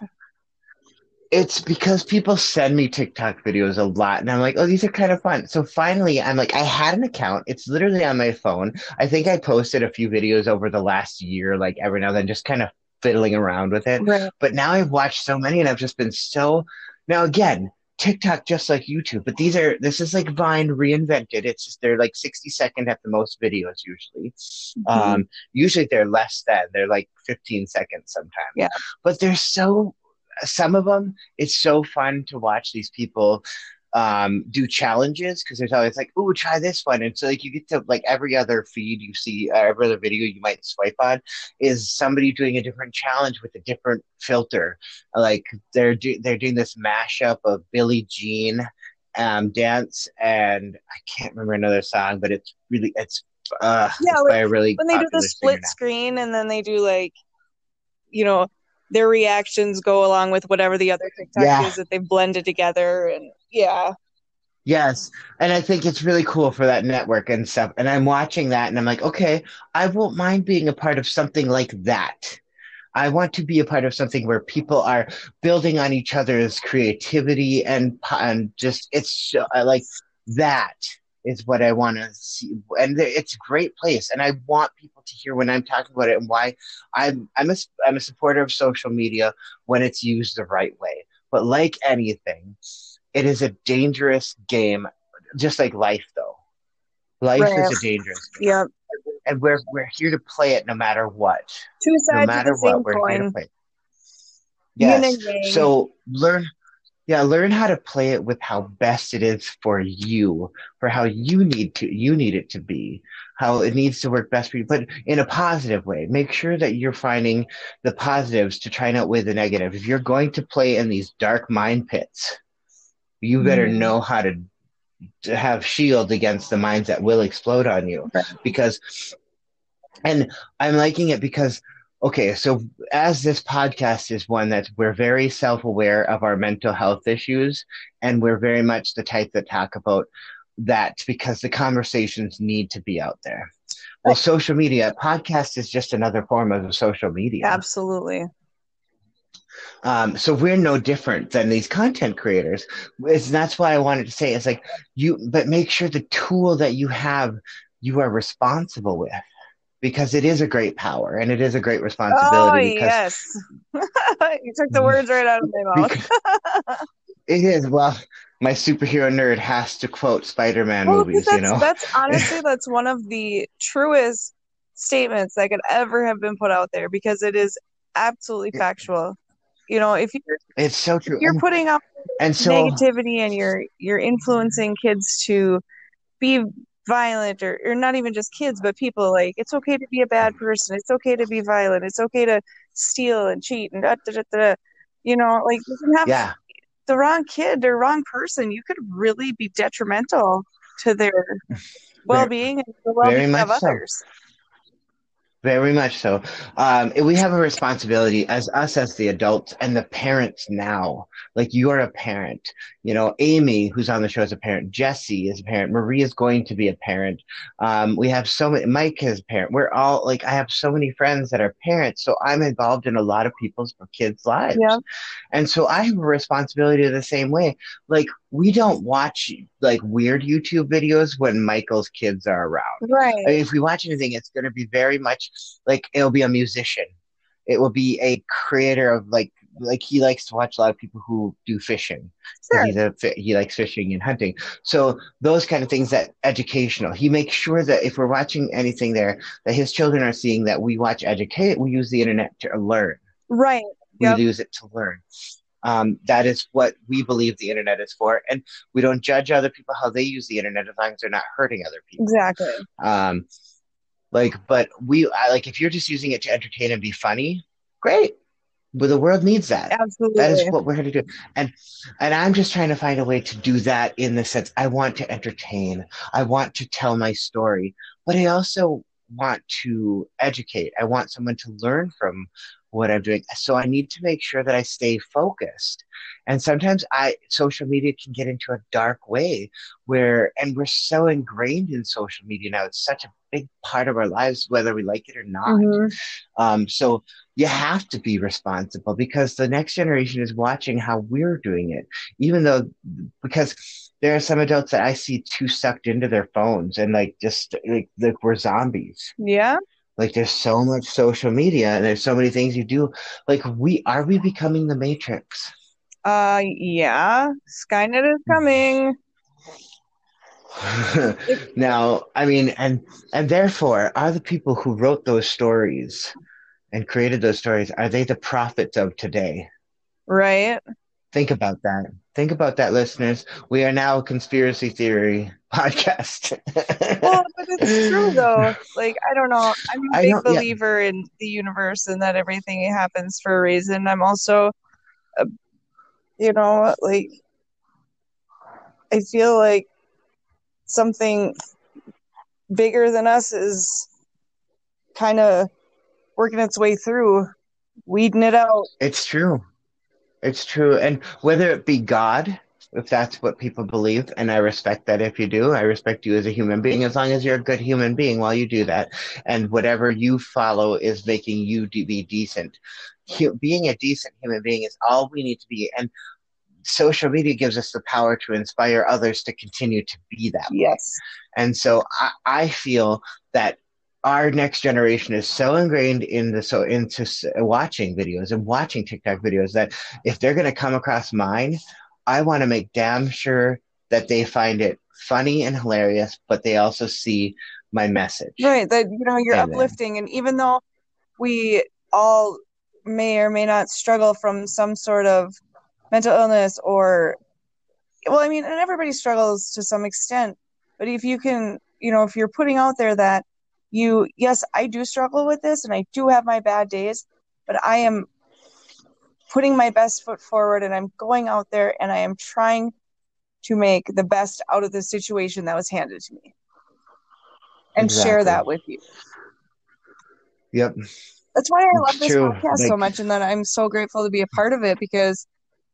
S3: It's because people send me TikTok videos a lot, and I'm like, oh, these are kind of fun. So finally, I'm like, I had an account. It's literally on my phone. I think I posted a few videos over the last year, like every now and then, just kind of fiddling around with it.
S2: Right.
S3: But now I've watched so many, and I've just been so. Now again, TikTok just like YouTube, but this is like Vine reinvented. It's just they're like 60-second at the most videos usually. Usually they're less than they're like 15 seconds sometimes.
S2: Yeah.
S3: But they're some of them, it's so fun to watch these people do challenges because there's always like, oh, try this one. And so like you get to like every other feed you see, every other video you might swipe on is somebody doing a different challenge with a different filter. Like they're doing this mashup of Billie Jean dance and I can't remember another song, but it's by a really
S2: when they do the split screen and then they do like, their reactions go along with whatever the other TikTok is that they've blended together. And
S3: yes. And I think it's really cool for that network and stuff. And I'm watching that and I'm like, okay, I won't mind being a part of something like that. I want to be a part of something where people are building on each other's creativity and just, it's like that is what I want to see. And it's a great place. And I want people to hear when I'm talking about it and why I'm a supporter of social media when it's used the right way. But like anything, it is a dangerous game, just like life, though. Life is a dangerous game.
S2: Yeah.
S3: And we're here to play it no matter what.
S2: Two sides
S3: no matter
S2: of the same
S3: what, we're
S2: coin.
S3: here to play it. Yes. So learn how to play it with how best it is for you, for how you need it to be, how it needs to work best for you, but in a positive way. Make sure that you're finding the positives to try and outweigh the negative. If you're going to play in these dark mine pits, you better know how to have shield against the mines that will explode on you. And I'm liking it because okay, so as this podcast is one that we're very self-aware of our mental health issues, and we're very much the type that talk about that because the conversations need to be out there. Well, social media, podcast is just another form of social media.
S2: Absolutely.
S3: So we're no different than these content creators. That's why I wanted to say it's like but make sure the tool that you have, you are responsible with. Because it is a great power and it is a great responsibility.
S2: Yes. You took the words right out of my mouth.
S3: It is. Well, my superhero nerd has to quote Spider-Man movies,
S2: That's honestly, that's one of the truest statements that could ever have been put out there because it is absolutely factual. If
S3: it's so true.
S2: You're putting out negativity and you're influencing kids to be violent or not even just kids but people, like it's okay to be a bad person, it's okay to be violent, it's okay to steal and cheat and like you can have the wrong kid or wrong person, you could really be detrimental to their well-being and the well-being of others.
S3: Very much so. We have a responsibility as the adults and the parents now. Like you are a parent. Amy, who's on the show, is a parent. Jesse is a parent. Marie is going to be a parent. We have so many. Mike is a parent. We're all I have so many friends that are parents. So I'm involved in a lot of people's kids' lives. Yeah. And so I have a responsibility the same way. Like we don't watch like weird YouTube videos when Michael's kids are around.
S2: Right.
S3: If we watch anything, it's going to be very much like it'll be a musician. It will be a creator of like he likes to watch a lot of people who do fishing. Sure. He likes fishing and hunting. So those kind of things that educational. He makes sure that if we're watching anything there, that his children are seeing that we watch educate. We use the internet to learn.
S2: Right.
S3: We use it to learn. That is what we believe the internet is for. And we don't judge other people how they use the internet as long as they're not hurting other people.
S2: Exactly.
S3: Um, but like if you're just using it to entertain and be funny, great. But the world needs that. That is
S2: Absolutely.
S3: what we're going to do. And I'm just trying to find a way to do that in the sense I want to entertain. I want to tell my story, but I also want to educate. I want someone to learn from what I'm doing. So I need to make sure that I stay focused. And sometimes social media can get into a dark way and we're so ingrained in social media now. It's such a big part of our lives, whether we like it or not. So you have to be responsible because the next generation is watching how we're doing it, because there are some adults that I see too sucked into their phones and like we're zombies.
S2: Yeah.
S3: Like there's so much social media and there's so many things you do. Like are we becoming the Matrix?
S2: Yeah. Skynet is coming.
S3: Now, I mean, and therefore, are the people who wrote those stories and created those stories, are they the prophets of today?
S2: Right.
S3: Think about that. Think about that, listeners. We are now a conspiracy theory podcast.
S2: Well, but it's true though. Like, I don't know. I'm a big
S3: Yeah.
S2: believer in the universe and that everything happens for a reason. I'm also, like, I feel like something bigger than us is kind of working its way through, weeding it out.
S3: It's true. It's true. And whether it be God, if that's what people believe, and I respect that if you do, I respect you as a human being, as long as you're a good human being while you do that. And whatever you follow is making you be decent. Being a decent human being is all we need to be. And social media gives us the power to inspire others to continue to be that way.
S2: Yes.
S3: And so I feel that our next generation is so ingrained into watching videos and watching TikTok videos that if they're going to come across mine, I want to make damn sure that they find it funny and hilarious, but they also see my message.
S2: Right. That, you're uplifting. And even though we all may or may not struggle from some sort of mental illness and everybody struggles to some extent, but if you can, if you're putting out there that yes, I do struggle with this and I do have my bad days, but I am putting my best foot forward and I'm going out there and I am trying to make the best out of the situation that was handed to me and share that with you.
S3: Yep.
S2: That's why I love this podcast so much, and that I'm so grateful to be a part of it because,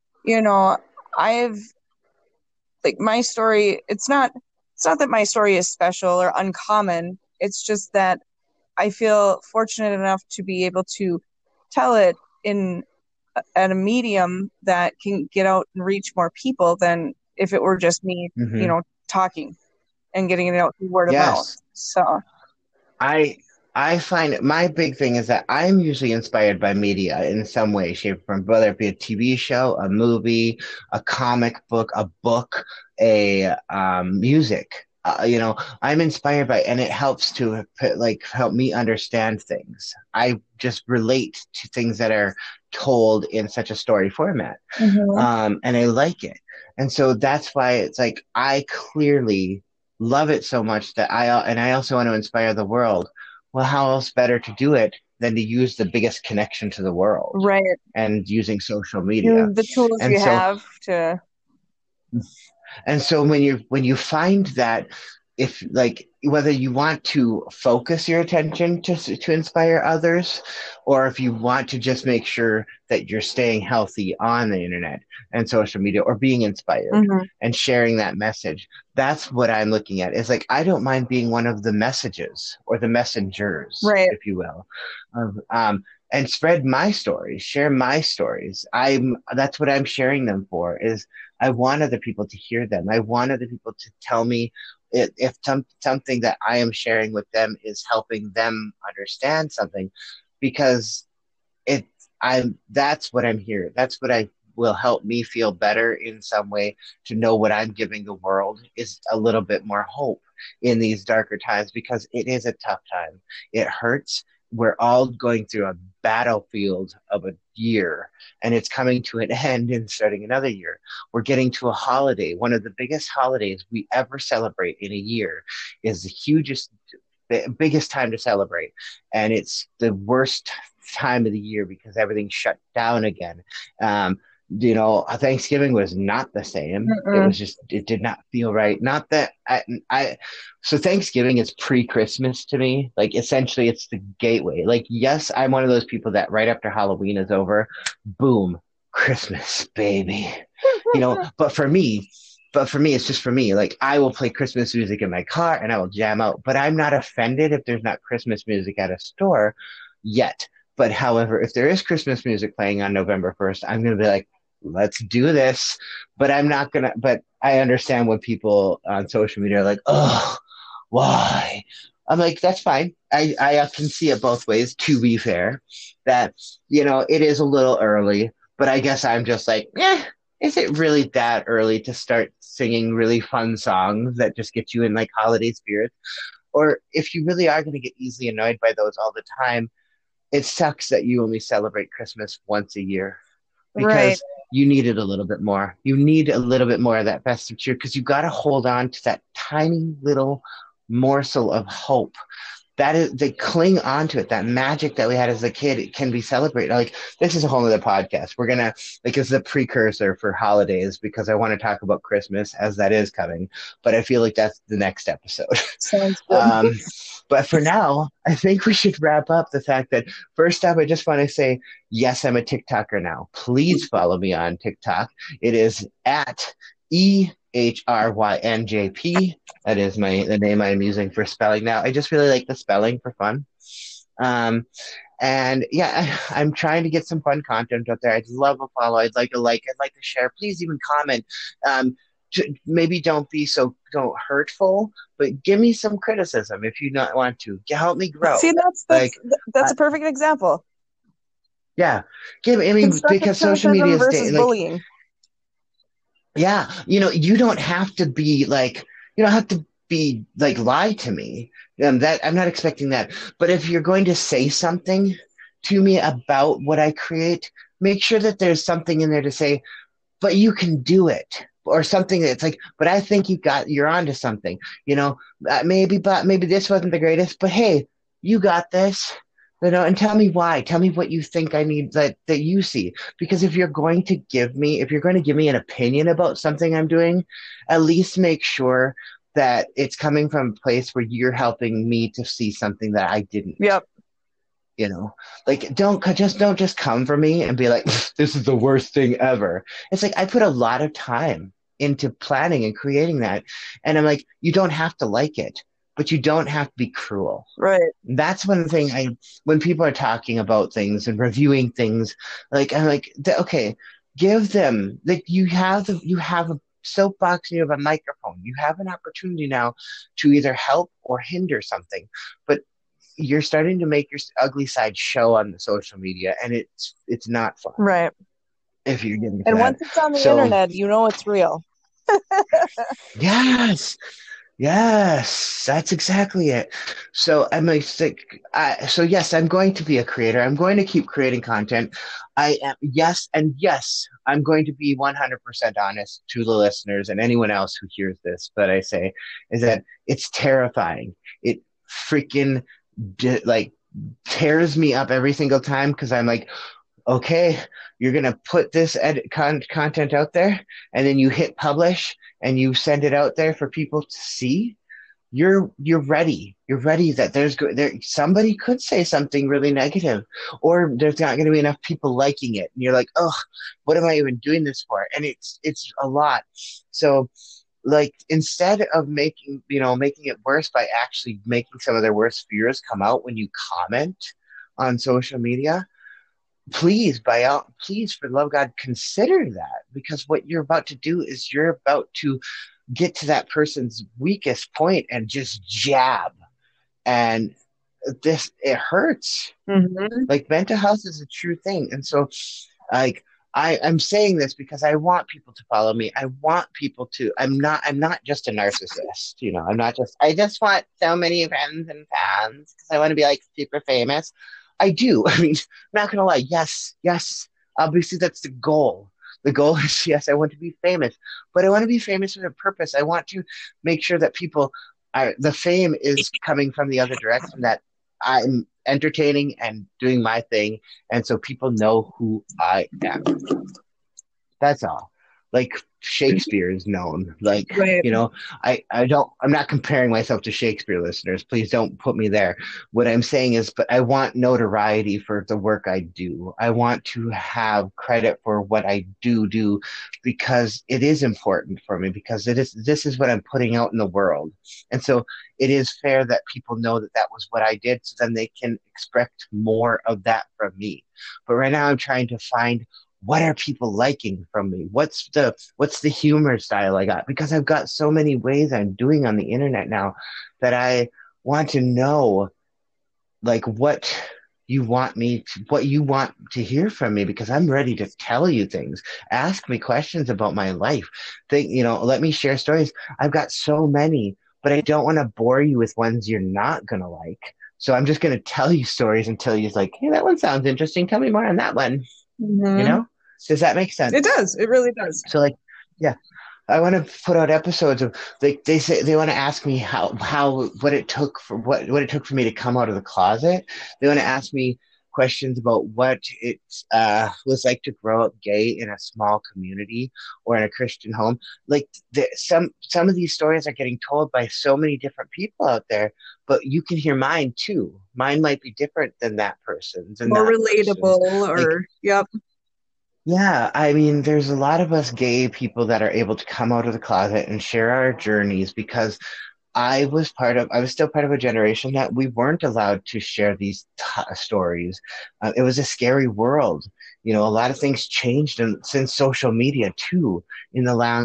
S2: my story, it's not that my story is special or uncommon. It's just that I feel fortunate enough to be able to tell it at a medium that can get out and reach more people than if it were just me, talking and getting it out through word of mouth. So
S3: I find my big thing is that I'm usually inspired by media in some way, shape, or form, whether it be a TV show, a movie, a comic book, a book, music. I'm inspired by, and it helps to help me understand things. I just relate to things that are told in such a story format, and I like it. And so that's why it's like I clearly love it so much that I also want to inspire the world. Well, how else better to do it than to use the biggest connection to the world,
S2: right?
S3: And using social media,
S2: the tools you have to.
S3: And so when you find that, if whether you want to focus your attention to inspire others, or if you want to just make sure that you're staying healthy on the internet and social media, or being inspired and sharing that message, that's what I'm looking at. It's like I don't mind being one of the messages or the messengers,
S2: right,
S3: if you will, and spread my stories, share my stories. That's what I'm sharing them for. Is I want other people to hear them. I want other people to tell me if something that I am sharing with them is helping them understand something, because that's what I'm here. That's what will help me feel better in some way, to know what I'm giving the world is a little bit more hope in these darker times, because it is a tough time. It hurts. we're all going through a battlefield of a year, and it's coming to an end and starting another year. We're getting to a holiday. One of the biggest holidays we ever celebrate in a year is the biggest time to celebrate. And it's the worst time of the year because everything's shut down again. Thanksgiving was not the same. It was just, it did not feel right. Not that so Thanksgiving is pre-Christmas to me. Like, essentially it's the gateway. Like, yes, I'm one of those people that right after Halloween is over, boom, Christmas, baby. But for me, it's just for me. Like, I will play Christmas music in my car and I will jam out, but I'm not offended if there's not Christmas music at a store yet. But however, if there is Christmas music playing on November 1st, I'm going to be like, let's do this. But I understand when people on social media are like, oh, why? I'm like, that's fine. I can see it both ways, to be fair, that, it is a little early, but I guess I'm just like, is it really that early to start singing really fun songs that just get you in like holiday spirits? Or if you really are going to get easily annoyed by those all the time, it sucks that you only celebrate Christmas once a year, because
S2: Right.
S3: you need it a little bit more. You need a little bit more of that festive cheer, because you got to hold on to that tiny little morsel of hope. That is, they cling on to it. That magic that we had as a kid, it can be celebrated. Like, this is a whole other podcast. We're gonna, like, it's a precursor for holidays, because I want to talk about Christmas as that is coming. But I feel like that's the next episode.
S2: Sounds good.
S3: But for now, I think we should wrap up the fact that, first up, I just want to say, yes, I'm a TikToker now. Please follow me on TikTok. It is at EHRYNJP. That is the name I'm using for spelling now. I just really like the spelling for fun. And yeah, I'm trying to get some fun content out there. I'd love a follow. I'd like to share. Please even comment. Maybe don't hurtful, but give me some criticism if you not want to. Help me grow.
S2: See, that's a perfect example.
S3: Yeah, because social media is
S2: versus bullying.
S3: Yeah, you don't have to be like, lie to me. That I'm not expecting that. But if you're going to say something to me about what I create, make sure that there's something in there to say, but you can do it. Or something that's like, but I think you're onto something, maybe this wasn't the greatest, but hey, you got this, and tell me why. Tell me what you think I need that you see. Because if you're going to give me an opinion about something I'm doing, at least make sure that it's coming from a place where you're helping me to see something that I didn't.
S2: Yep.
S3: Like, don't just come for me and be like, this is the worst thing ever. It's like, I put a lot of time into planning and creating that. And I'm like, you don't have to like it, but you don't have to be cruel.
S2: Right.
S3: That's one thing when people are talking about things and reviewing things, like, I'm like, okay, give them, like, you have a soapbox and you have a microphone. You have an opportunity now to either help or hinder something, but you're starting to make your ugly side show on the social media, and it's not fun.
S2: Right.
S3: If you're getting
S2: and once it's on the internet, it's real.
S3: Yes, that's exactly it. So I'm like, so yes, I'm going to be a creator. I'm going to keep creating content. I am, yes, I'm going to be 100% honest to the listeners and anyone else who hears this. But I say is that it's terrifying. It freaking tears me up every single time, because I'm like, okay, you're going to put this content out there, and then you hit publish and you send it out there for people to see. You're ready. You're ready that somebody could say something really negative, or there's not going to be enough people liking it. And you're like, oh, what am I even doing this for? And it's a lot. So, like, instead of making it worse by actually making some of their worst fears come out when you comment on social media, please, for the love of God, consider that, because what you're about to do is you're about to get to that person's weakest point and just jab. And it hurts.
S2: Mm-hmm.
S3: Like, mental health is a true thing. And so, like, I'm saying this because I want people to follow me. I want people to, I'm not just a narcissist, you know, I just want so many friends and fans because I want to be like super famous. I do. I mean, I'm not gonna lie. Yes, yes. Obviously, that's the goal. The goal is, yes, I want to be famous, but I want to be famous with a purpose. I want to make sure that the fame is coming from the other direction, that I'm entertaining and doing my thing, and so people know who I am. That's all. Like Shakespeare is known. Like,
S2: Right.
S3: you know, I'm not comparing myself to Shakespeare, listeners. Please don't put me there. What I'm saying is, but I want notoriety for the work I do. I want to have credit for what I do because it is important for me, because this is what I'm putting out in the world. And so it is fair that people know that that was what I did, so then they can expect more of that from me. But right now I'm trying to find, what are people liking from me? What's the humor style I got? Because I've got so many ways I'm doing on the internet now that I want to know, like, what you want to hear from me, because I'm ready to tell you things. Ask me questions about my life. Let me share stories. I've got so many, but I don't want to bore you with ones you're not gonna like. So I'm just gonna tell you stories until you're like, hey, that one sounds interesting. Tell me more on that one.
S2: Mm-hmm.
S3: You know? Does that make sense?
S2: It does. It really does.
S3: So, like, yeah, I want to put out episodes of, like, they say they want to ask me what it took for me to come out of the closet. They want to ask me questions about what it was like to grow up gay in a small community or in a Christian home. Like, some of these stories are getting told by so many different people out there, but you can hear mine too. Mine might be different than that person's, and
S2: More
S3: that
S2: relatable,
S3: person's. Like,
S2: or yep.
S3: yeah, I mean, there's a lot of us gay people that are able to come out of the closet and share our journeys, because I was still part of a generation that we weren't allowed to share these stories. It was a scary world. You know, a lot of things changed since social media too, in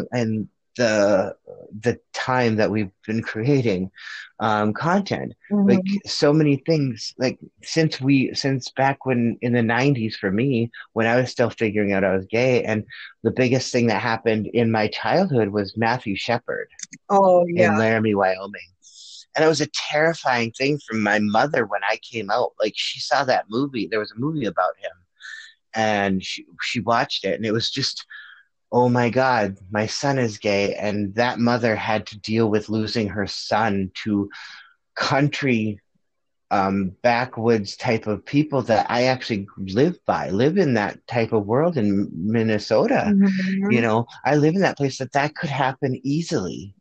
S3: the time that we've been creating content. Like,
S2: Mm-hmm.
S3: so many things, like, since back when in the 90s, for me, when I was still figuring out I was gay, and the biggest thing that happened in my childhood was Matthew Shepard
S2: Oh
S3: in
S2: yeah.
S3: Laramie, Wyoming. And it was a terrifying thing for my mother when I came out. Like, she saw that movie. There was a movie about him, and she watched it, and it was just, oh my God, my son is gay. And that mother had to deal with losing her son to country, backwoods type of people that I actually live in that type of world in Minnesota.
S2: Mm-hmm.
S3: You know, I live in that place that could happen easily.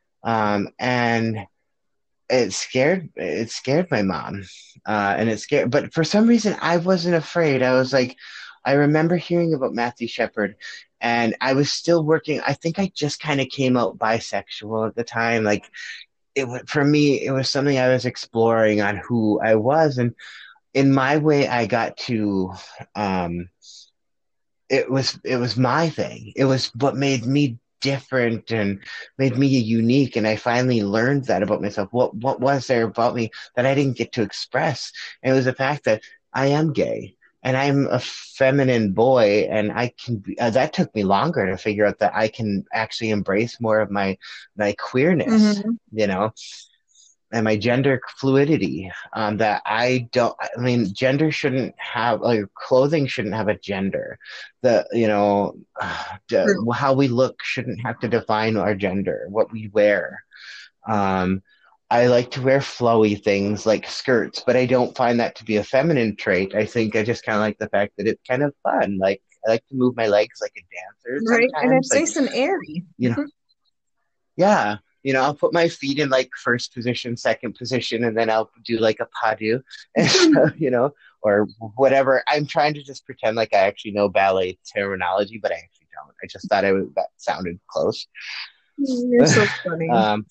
S3: And it scared my mom, and it scared, but for some reason I wasn't afraid. I was like, I remember hearing about Matthew Shepard, and I was still working. I think I just kind of came out bisexual at the time. Like, for me, it was something I was exploring on who I was, and in my way, I got to. It was my thing. It was what made me different and made me unique. And I finally learned that about myself. What was there about me that I didn't get to express? And it was the fact that I am gay and I'm a feminine boy, and I can be, that took me longer to figure out that I can actually embrace more of my queerness,
S2: Mm-hmm.
S3: you know, and my gender fluidity. That I don't, I mean, gender shouldn't have, like, clothing shouldn't have a gender.
S2: True.
S3: How we look shouldn't have to define our gender, what we wear. Um, I like to wear flowy things like skirts, but I don't find that to be a feminine trait. I think I just kind of like the fact that it's kind of fun. Like, I like to move my legs like a dancer
S2: Right, and
S3: sometimes.
S2: it's
S3: Like,
S2: nice and airy.
S3: you know, yeah, I'll put my feet in like first position, second position, and then I'll do like a pas deux, and so, or whatever. I'm trying to just pretend like I actually know ballet terminology, but I actually don't. I just thought that sounded close.
S2: You're so funny.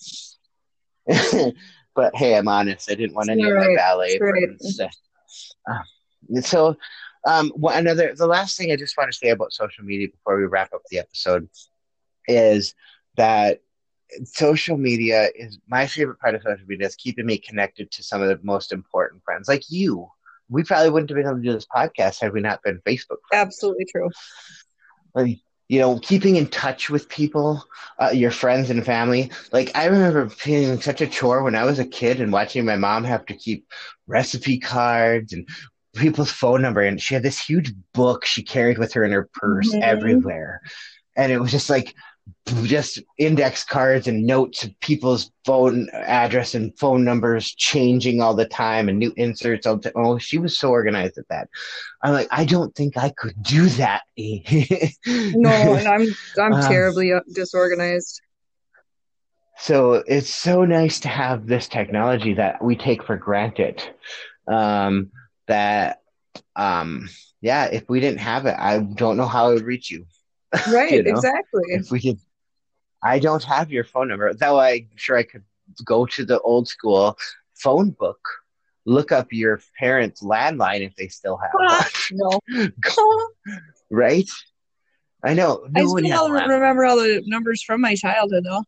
S3: But hey, I'm honest. I didn't want any of my
S2: Right,
S3: ballet
S2: right.
S3: friends. So, the last thing I just want to say about social media before we wrap up the episode is that social media is my favorite part of social media. Is keeping me connected to some of the most important friends, like you. We probably wouldn't have been able to do this podcast had we not been Facebook friends.
S2: Absolutely true.
S3: like, keeping in touch with people, your friends and family. Like I remember feeling such a chore when I was a kid and watching my mom have to keep recipe cards and people's phone number. And she had this huge book she carried with her in her purse
S2: Mhm.
S3: everywhere. And it was just index cards and notes of people's phone address and phone numbers changing all the time and new inserts. Oh, she was so organized at that. I'm like, I don't think I could do that.
S2: No, and I'm
S3: um,
S2: terribly disorganized.
S3: so it's so nice to have this technology that we take for granted. Um, that, yeah, if we didn't have it, I don't know how I would reach you.
S2: Right,
S3: you know,
S2: exactly.
S3: if we could I don't have your phone number, though I'm sure I could go to the old school phone book, look up your parents' landline if they still have
S2: No.
S3: one. Right? I know.
S2: I
S3: Nobody has a
S2: still
S3: landline.
S2: remember all the numbers from my childhood, though.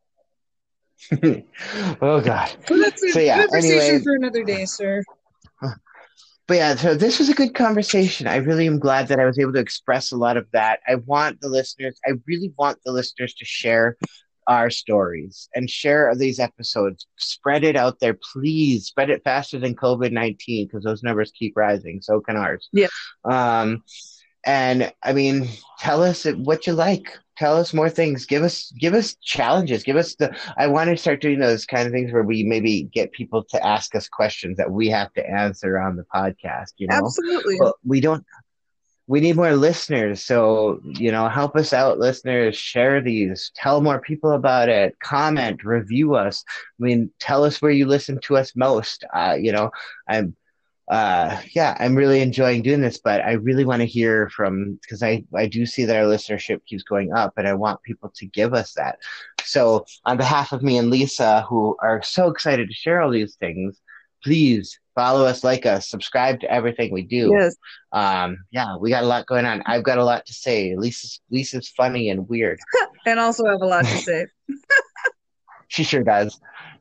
S3: Oh, God.
S2: But that's
S3: So,
S2: a
S3: yeah,
S2: conversation
S3: anyway,
S2: for another day, sir.
S3: but yeah, so this was a good conversation. I really am glad that I was able to express a lot of that. I really want the listeners to share our stories and share these episodes. Spread it out there, please. Spread it faster than COVID-19 because those numbers keep rising. So can ours.
S2: Yeah.
S3: Um, and I mean, tell us what you like. Tell us more things. Give us challenges. I want to start doing those kind of things where we maybe get people to ask us questions that we have to answer on the podcast.
S2: Absolutely.
S3: But we need more listeners. So, help us out, listeners. Share these, tell more people about it, comment, review us. I mean, tell us where you listen to us most. I'm, yeah, I'm really enjoying doing this, but I really want to hear because I do see that our listenership keeps going up and I want people to give us that. So, on behalf of me and Lisa, who are so excited to share all these things, please follow us, like us, subscribe to everything we do.
S2: Yes.
S3: Yeah, we got a lot going on. I've got a lot to say. Lisa's funny and weird.
S2: And also have a lot to say.
S3: She sure does.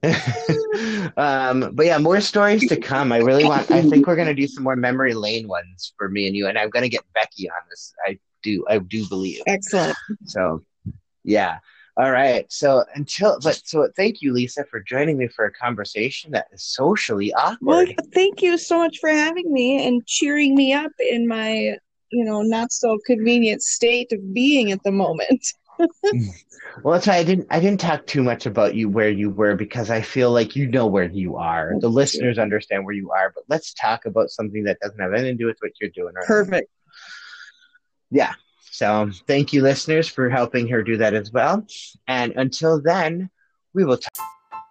S3: But yeah, more stories to come. I think we're gonna do some more memory lane ones for me and you, and I'm gonna get Becky on this. I do believe.
S2: Excellent.
S3: So yeah. All right. So thank you, Lisa, for joining me for a conversation that is socially
S2: Well,
S3: awkward.
S2: thank you so much for having me and cheering me up in my, not so convenient state of being at the moment.
S3: Well, that's why I didn't talk too much about you where you were because I feel like you know where you are. The listeners understand where you are, but let's talk about something that doesn't have anything to do with what you're doing right now.
S2: Perfect.
S3: Yeah. So thank you, listeners, for helping her do that as well. And until then, we will talk.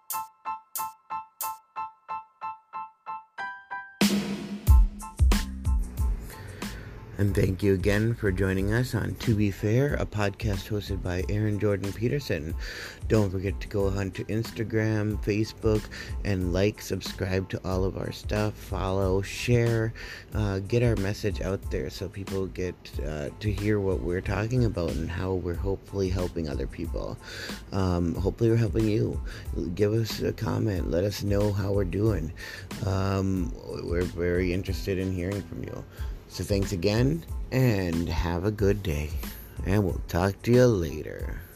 S1: And thank you again for joining us on To Be Fair, a podcast hosted by Aaron Jordan Peterson. Don't forget to go on to Instagram, Facebook, and subscribe to all of our stuff, follow, share, get our message out there so people get to hear what we're talking about and how we're hopefully helping other people. Hopefully we're helping you. Give us a comment. Let us know how we're doing. We're very interested in hearing from you. So thanks again, and have a good day. And we'll talk to you later.